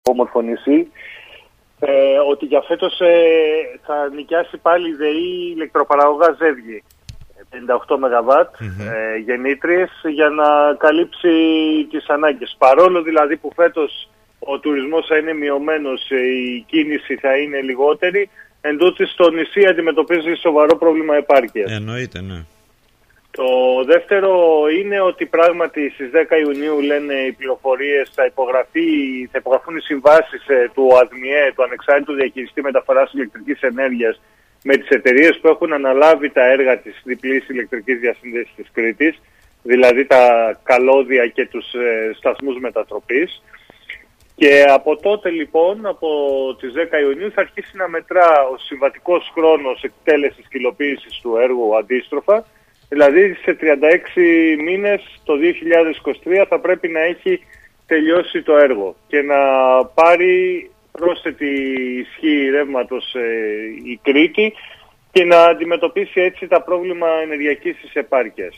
όμορφο νησί, ότι για φέτος θα νοικιάσει πάλι η ΔΕΗ ηλεκτροπαραγωγά Ζεύγη, 58 ΜΒ γεννήτριες, για να καλύψει τις ανάγκες. Παρόλο δηλαδή που φέτος ο τουρισμός θα είναι μειωμένος, η κίνηση θα είναι λιγότερη, εντούτοις το νησί αντιμετωπίζει σοβαρό πρόβλημα επάρκειας. Εννοείται, ναι. Το δεύτερο είναι ότι πράγματι στις 10 Ιουνίου λένε οι πληροφορίες θα υπογραφούν οι συμβάσεις του ΑΔΜΙΕ, του Ανεξάρτητου Διαχειριστή Μεταφοράς Ηλεκτρικής Ενέργειας, με τις εταιρείες που έχουν αναλάβει τα έργα της διπλής ηλεκτρικής διασύνδεσης της Κρήτης, δηλαδή τα καλώδια και τους σταθμούς μετατροπής. Και από τότε λοιπόν, από τις 10 Ιουνίου, θα αρχίσει να μετρά ο συμβατικός χρόνος εκτέλεσης και υλοποίησης του έργου αντίστροφα. Δηλαδή σε 36 μήνες το 2023 θα πρέπει να έχει τελειώσει το έργο και να πάρει πρόσθετη ισχύ ρεύματος η Κρήτη και να αντιμετωπίσει έτσι τα πρόβλημα ενεργειακής της επάρκειας.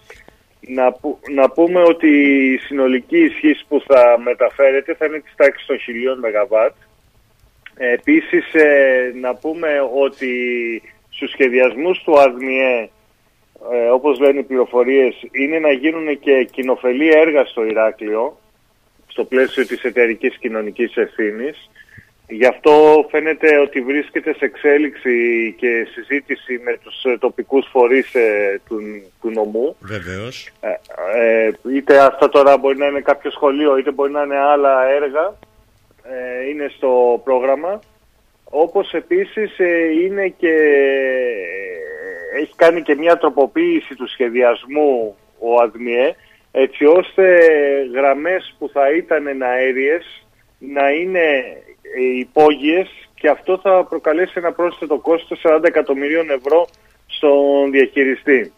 Να πούμε ότι η συνολική ισχύ που θα μεταφέρεται θα είναι της τάξης των 1000 ΜΒ. Επίσης να πούμε ότι στους σχεδιασμούς του ΑΔΜΙΕ, όπως λένε οι πληροφορίες, είναι να γίνουν και κοινοφελή έργα στο Ηράκλειο, στο πλαίσιο της εταιρικής κοινωνικής ευθύνης. Γι' αυτό φαίνεται ότι βρίσκεται σε εξέλιξη και συζήτηση με τους τοπικούς φορείς του νομού. Βεβαίως. Είτε αυτά τώρα μπορεί να είναι κάποιο σχολείο, είτε μπορεί να είναι άλλα έργα, είναι στο πρόγραμμα. Όπως επίσης είναι και έχει κάνει και μια τροποποίηση του σχεδιασμού ο ΑΔΜΙΕ, έτσι ώστε γραμμές που θα ήταν εναέριες να είναι υπόγειες, και αυτό θα προκαλέσει ένα πρόσθετο κόστος 40 εκατομμυρίων ευρώ στον διαχειριστή.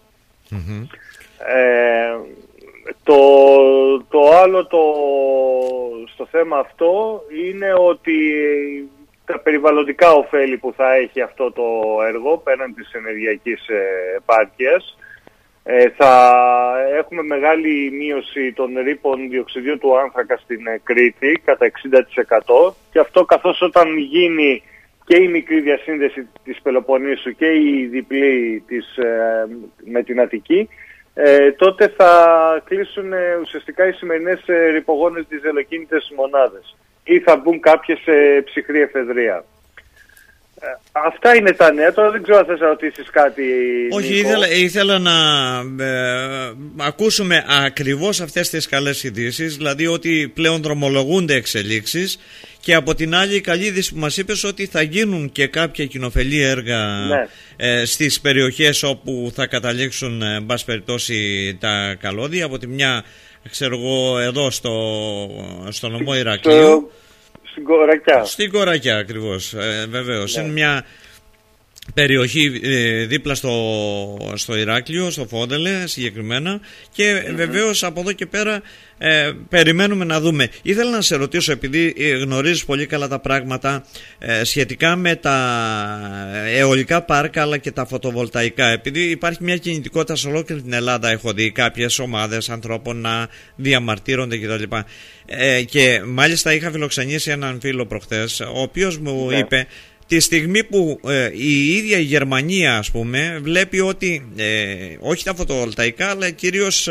Το άλλο στο θέμα αυτό είναι ότι τα περιβαλλοντικά ωφέλη που θα έχει αυτό το έργο, πέραν της ενεργειακής επάρκειας, θα έχουμε μεγάλη μείωση των ρήπων διοξιδίου του άνθρακα στην Κρήτη κατά 60%, και αυτό καθώς όταν γίνει και η μικρή διασύνδεση της Πελοποννήσου και η διπλή με την Αττική, τότε θα κλείσουν ουσιαστικά οι σημερινές ρηπογόνες διζελοκίνητες μονάδες ή θα μπουν κάποιες σε ψυχρή εφεδρεία. Αυτά είναι τα νέα. Τώρα δεν ξέρω αν θες να ρωτήσεις κάτι. Όχι, ήθελα να ακούσουμε ακριβώς αυτές τις καλές ειδήσεις, δηλαδή ότι πλέον δρομολογούνται εξελίξεις, και από την άλλη η καλή είδηση που μας είπες ότι θα γίνουν και κάποια κοινοφελή έργα, ναι, στις περιοχές όπου θα καταλήξουν εν πάση περιπτώσει τα καλώδια. Από τη μια, ξέρω εγώ, εδώ στο νομό Ηρακλείου, στην Κορακιά ακριβώς, βεβαίως. Ναι. Είναι μια περιοχή δίπλα στο Ηράκλειο, στο Φόντελε συγκεκριμένα, και βεβαίως από εδώ και πέρα περιμένουμε να δούμε. Ήθελα να σε ρωτήσω, επειδή γνωρίζεις πολύ καλά τα πράγματα σχετικά με τα αιωλικά πάρκα αλλά και τα φωτοβολταϊκά, επειδή υπάρχει μια κινητικότητα σε ολόκληρη την Ελλάδα, έχω δει κάποιες ομάδες ανθρώπων να διαμαρτύρονται κτλ. Και μάλιστα είχα φιλοξενήσει έναν φίλο προχθές, ο οποίος μου είπε τη στιγμή που η ίδια η Γερμανία, ας πούμε, βλέπει ότι όχι τα φωτοβολταϊκά αλλά κυρίως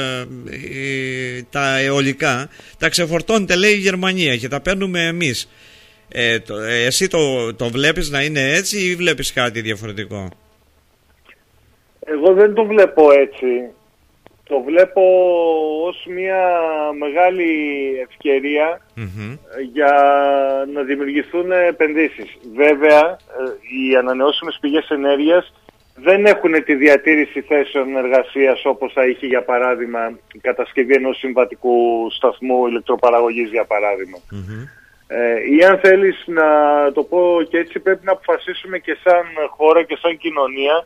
τα αιωλικά τα ξεφορτώνεται, λέει, η Γερμανία, και τα παίρνουμε εμείς. Εσύ το βλέπεις να είναι έτσι ή βλέπεις κάτι διαφορετικό? Εγώ δεν το βλέπω έτσι. Το βλέπω ως μια μεγάλη ευκαιρία για να δημιουργηθούν επενδύσεις. Βέβαια, οι ανανεώσιμες πηγές ενέργειας δεν έχουν τη διατήρηση θέσεων εργασίας όπως θα είχε, για παράδειγμα, η κατασκευή ενός συμβατικού σταθμού ηλεκτροπαραγωγής, για παράδειγμα. Ή αν θέλεις να το πω και έτσι, πρέπει να αποφασίσουμε και σαν χώρα και σαν κοινωνία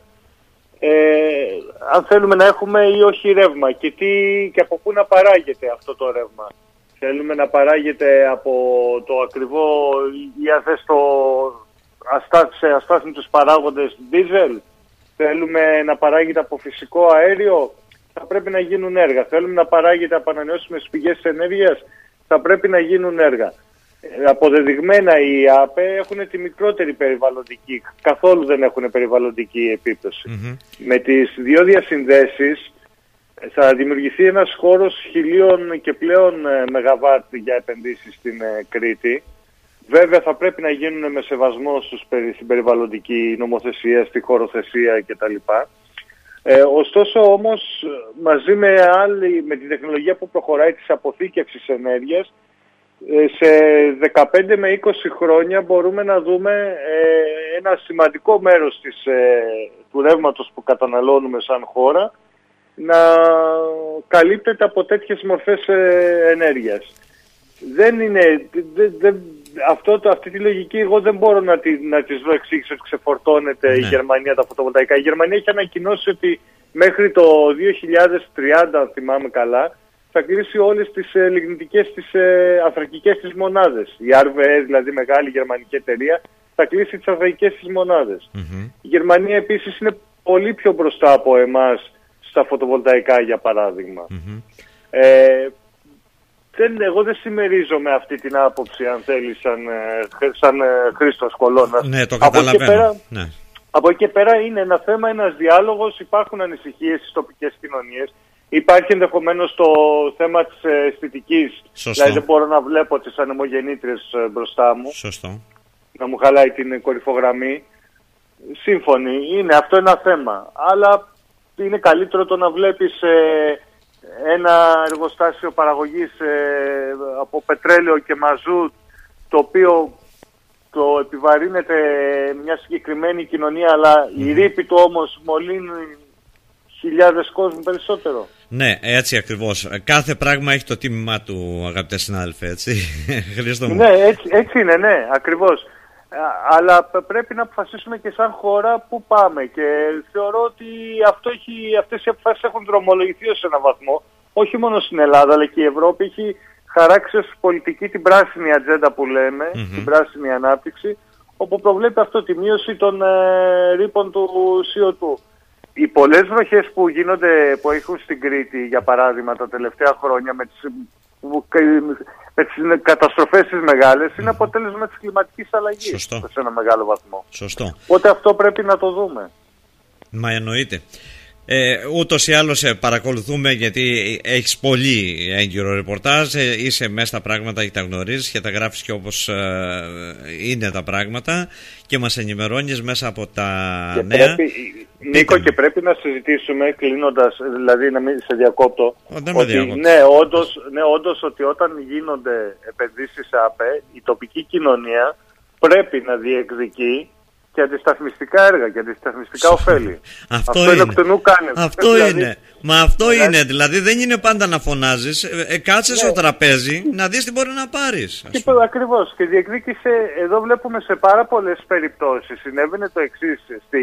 αν θέλουμε να έχουμε ή όχι ρεύμα και από πού να παράγεται αυτό το ρεύμα. Θέλουμε να παράγεται από το ακριβό, ή αν θες σε αστάθμιτους παράγοντες δίζελ. Θέλουμε να παράγεται από φυσικό αέριο. Θα πρέπει να γίνουν έργα. Θέλουμε να παράγεται από ανανεώσιμες πηγές ενέργειας. Θα πρέπει να γίνουν έργα. αποδεδειγμένα οι ΑΠΕ έχουν τη μικρότερη περιβαλλοντική, καθόλου δεν έχουν περιβαλλοντική επίπτωση. Με τις δύο διασυνδέσεις θα δημιουργηθεί ένας χώρος 1.000 και πλέον ΜΒ για επενδύσεις στην Κρήτη. Βέβαια θα πρέπει να γίνουν με σεβασμό στην περιβαλλοντική νομοθεσία, στη χωροθεσία κτλ. Ωστόσο όμως μαζί με τη τεχνολογία που προχωράει της αποθήκευσης ενέργειας, σε 15 με 20 χρόνια μπορούμε να δούμε ένα σημαντικό μέρος του ρεύματος που καταναλώνουμε σαν χώρα να καλύπτεται από τέτοιες μορφές ενέργειας. Αυτή τη λογική εγώ δεν μπορώ να της δω εξήγηση ότι ξεφορτώνεται η Γερμανία τα φωτοβολταϊκά. Η Γερμανία έχει ανακοινώσει ότι μέχρι το 2030, αν θυμάμαι καλά, θα κλείσει όλες τις λιγνητικές, τις ανθρακικές της μονάδες. Η RWE, δηλαδή μεγάλη γερμανική εταιρεία, θα κλείσει τις ανθρακικές της μονάδες. Η Γερμανία επίσης είναι πολύ πιο μπροστά από εμάς στα φωτοβολταϊκά, για παράδειγμα. Εγώ δεν συμμερίζομαι αυτή την άποψη, αν θέλει, σαν Χρήστος Κολώνας. Ναι, το καταλαβαίνω. Από εκεί και πέρα είναι ένα θέμα, ένας διάλογος, υπάρχουν ανησυχίες στις τοπικές κοινωνίες. Υπάρχει ενδεχομένως το θέμα της αισθητικής. Δηλαδή δεν μπορώ να βλέπω τις ανεμογεννήτριες μπροστά μου. Σωστό. Να μου χαλάει την κορυφογραμμή. Σύμφωνοι, είναι αυτό ένα θέμα. Αλλά είναι καλύτερο το να βλέπεις ένα εργοστάσιο παραγωγής από πετρέλαιο και μαζούτ, το οποίο το επιβαρύνεται μια συγκεκριμένη κοινωνία, αλλά η ρήπη του όμως μολύνει χιλιάδες κόσμου περισσότερο. Ναι, έτσι ακριβώς. Κάθε πράγμα έχει το τίμημά του, αγαπητέ συνάδελφε, έτσι. Ναι, έτσι είναι, ναι, ακριβώς. Αλλά πρέπει να αποφασίσουμε και σαν χώρα πού πάμε, και θεωρώ ότι αυτές οι αποφάσεις έχουν δρομολογηθεί ως έναν βαθμό, όχι μόνο στην Ελλάδα, αλλά και η Ευρώπη έχει χαράξει ως πολιτική την πράσινη ατζέντα που λέμε, την πράσινη ανάπτυξη, όπου προβλέπει αυτό τη μείωση των ρήπων του CO2. Οι πολλές βροχές που έχουν στην Κρήτη, για παράδειγμα, τα τελευταία χρόνια με τις καταστροφές τις μεγάλες, είναι αποτέλεσμα της κλιματικής αλλαγής σε ένα μεγάλο βαθμό. Σωστό. Οπότε αυτό πρέπει να το δούμε. Μα εννοείται. Ούτως ή άλλως παρακολουθούμε, γιατί έχεις πολύ έγκυρο ρεπορτάζ, είσαι μέσα στα πράγματα και τα γνωρίζεις και τα γράφεις και όπως είναι τα πράγματα και μας ενημερώνεις μέσα από τα νέα. Νίκο, και πρέπει να συζητήσουμε κλείνοντας, δηλαδή να μην σε διακόπτω, ότι όντως ότι όταν γίνονται επενδύσεις σε ΑΠΕ, η τοπική κοινωνία πρέπει να διεκδικεί και αντισταθμιστικά έργα και αντισταθμιστικά ωφέλη. Αυτό είναι εκ του νου κάνευ. Αυτό δηλαδή, είναι. Μα αυτό είναι. Δηλαδή δεν είναι πάντα να φωνάζεις. Κάτσε στο τραπέζι να δεις τι μπορεί να πάρεις. Ακριβώς. Και διεκδίκησε, εδώ βλέπουμε σε πάρα πολλές περιπτώσεις. Συνέβαινε το εξής.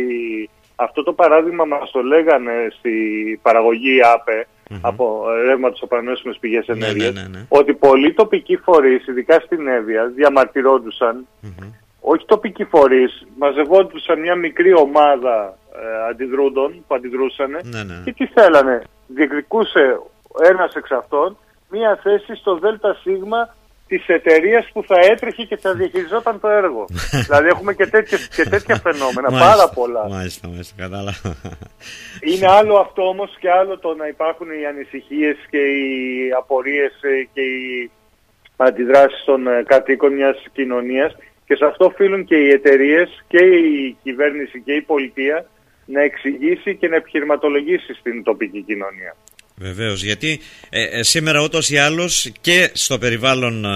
Αυτό το παράδειγμα μας το λέγανε στη παραγωγή ΑΠΕ από ρεύματος από ανανεώσιμες πηγές ενέργειας. Ότι πολλοί τοπικοί φορείς, ειδικά στην Εύβοια, διαμαρτυρόντουσαν. Όχι τοπικοί φορείς, μαζευόντουσαν μια μικρή ομάδα αντιδρούντων που αντιδρούσαν και τι θέλανε. Διεκδικούσε ένας εξ αυτών μια θέση στο ΔΣ της εταιρείας που θα έτρεχε και θα διαχειριζόταν το έργο. Δηλαδή έχουμε και τέτοια φαινόμενα, πάρα πολλά. Μάλιστα, κατάλαβα. Είναι άλλο αυτό όμως και άλλο το να υπάρχουν οι ανησυχίες και οι απορίες και οι αντιδράσεις των κατοίκων μιας κοινωνίας. Και σε αυτό οφείλουν και οι εταιρείες και η κυβέρνηση και η πολιτεία να εξηγήσει και να επιχειρηματολογήσει στην τοπική κοινωνία. Βεβαίως, γιατί σήμερα ούτως ή άλλως και στο περιβάλλον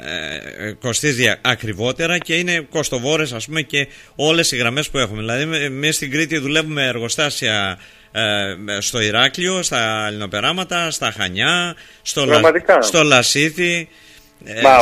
κοστίζει ακριβότερα και είναι κοστοβόρες, ας πούμε, και όλες οι γραμμές που έχουμε. Δηλαδή εμείς στην Κρήτη δουλεύουμε εργοστάσια στο Ηράκλειο, στα Λινοπεράματα, στα Χανιά, στο Λασίθι. Μα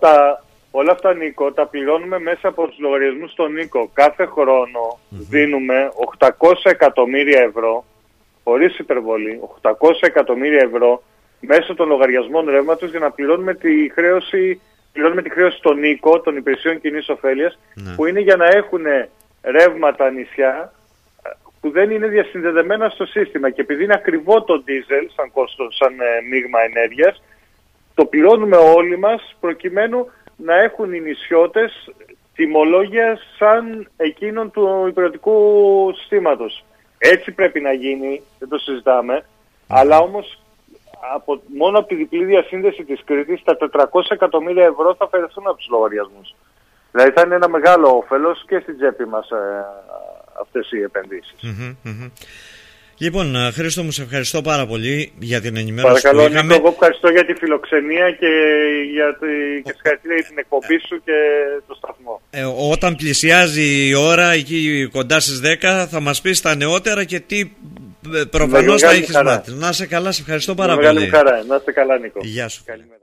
όλα αυτά, Νίκο, τα πληρώνουμε μέσα από τους λογαριασμούς στον Νίκο. Κάθε χρόνο δίνουμε 800 εκατομμύρια ευρώ, χωρίς υπερβολή, 800 εκατομμύρια ευρώ μέσω των λογαριασμών ρεύματος για να πληρώνουμε τη χρέωση στον Νίκο, των υπηρεσιών κοινής ωφέλειας, που είναι για να έχουν ρεύματα νησιά που δεν είναι διασυνδεδεμένα στο σύστημα. Και επειδή είναι ακριβό το ντίζελ σαν μείγμα ενέργειας, το πληρώνουμε όλοι μας προκειμένου να έχουν οι νησιώτες τιμολόγια σαν εκείνον του υπηρετικού συστήματος. Έτσι πρέπει να γίνει, δεν το συζητάμε, αλλά όμως μόνο από τη διπλή διασύνδεση της Κρήτης τα 400 εκατομμύρια ευρώ θα αφαιρεθούν από τους λογαριασμούς. Δηλαδή θα είναι ένα μεγάλο όφελος και στην τσέπη μας αυτές οι επενδύσεις. Λοιπόν, Χρήστο μου, σε ευχαριστώ πάρα πολύ για την ενημέρωση. Παρακαλώ, Νίκο, εγώ ευχαριστώ για τη φιλοξενία και συγχαρητήρια για την εκπομπή σου και το σταθμό. Όταν πλησιάζει η ώρα, εκεί κοντά στις 10, θα μας πεις τα νεότερα και τι προφανώς θα έχεις μάθει. Να είσαι καλά, σε ευχαριστώ πάρα πολύ. Μεγάλη μου χαρά, να είστε καλά, Νίκο. Γεια σου. Καλημέρα.